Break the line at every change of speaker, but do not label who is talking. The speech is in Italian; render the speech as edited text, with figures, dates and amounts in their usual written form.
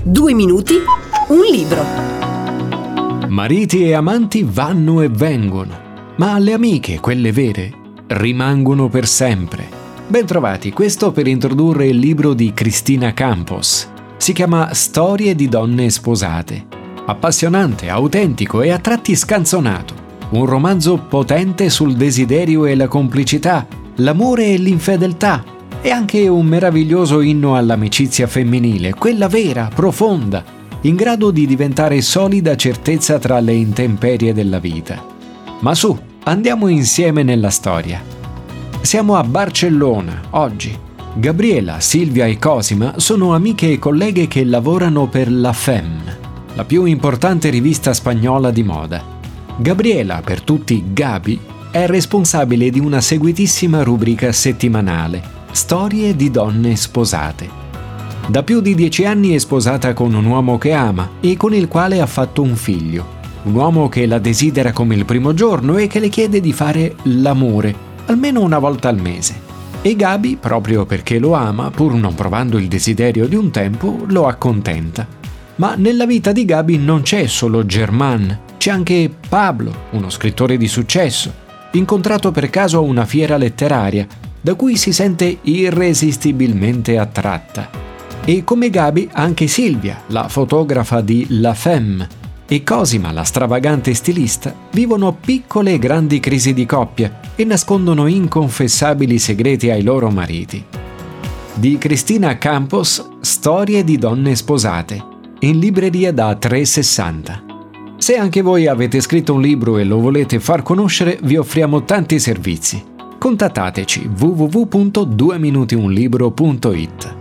2 minuti, un libro.
Mariti e amanti vanno e vengono, ma le amiche, quelle vere, rimangono per sempre. Bentrovati, questo per introdurre il libro di Cristina Campos. Si chiama Storie di donne sposate. Appassionante, autentico e a tratti scanzonato. Un romanzo potente sul desiderio e la complicità, l'amore e l'infedeltà, e anche un meraviglioso inno all'amicizia femminile, quella vera, profonda, in grado di diventare solida certezza tra le intemperie della vita. Ma su, andiamo insieme nella storia. Siamo a Barcellona, oggi. Gabriela, Silvia e Cosima sono amiche e colleghe che lavorano per La Femme, la più importante rivista spagnola di moda. Gabriela, per tutti Gabi, è responsabile di una seguitissima rubrica settimanale, Storie di donne sposate. Da più di 10 anni è sposata con un uomo che ama e con il quale ha fatto un figlio. Un uomo che la desidera come il primo giorno e che le chiede di fare l'amore, almeno una volta al mese. E Gabi, proprio perché lo ama, pur non provando il desiderio di un tempo, lo accontenta. Ma nella vita di Gabi non c'è solo Germán, c'è anche Pablo, uno scrittore di successo, incontrato per caso a una fiera letteraria, da cui si sente irresistibilmente attratta. E come Gabi anche Silvia, la fotografa di La Femme, e Cosima, la stravagante stilista, vivono piccole e grandi crisi di coppia e nascondono inconfessabili segreti ai loro mariti. Di Cristina Campos, Storie di donne sposate, in libreria da 3,60. Se anche voi avete scritto un libro e lo volete far conoscere, vi offriamo tanti servizi. Contattateci www.dueminutiunlibro.it.